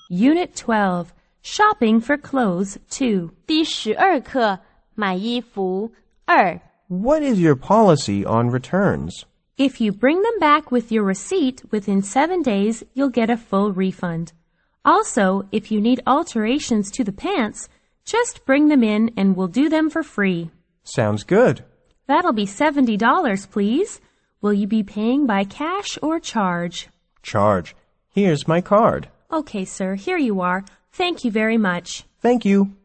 Unit 12, Shopping for Clothes 2. 第12课买衣服2。 What is your policy on returns? If you bring them back with your receipt within 7 days, you'll get a full refund. Also, if you need alterations to the pants, just bring them in and we'll do them for free. Sounds good. That'll be $70, please. Will you be paying by cash or charge? Charge. Here's my card. Okay, sir, here you are. Thank you very much. Thank you.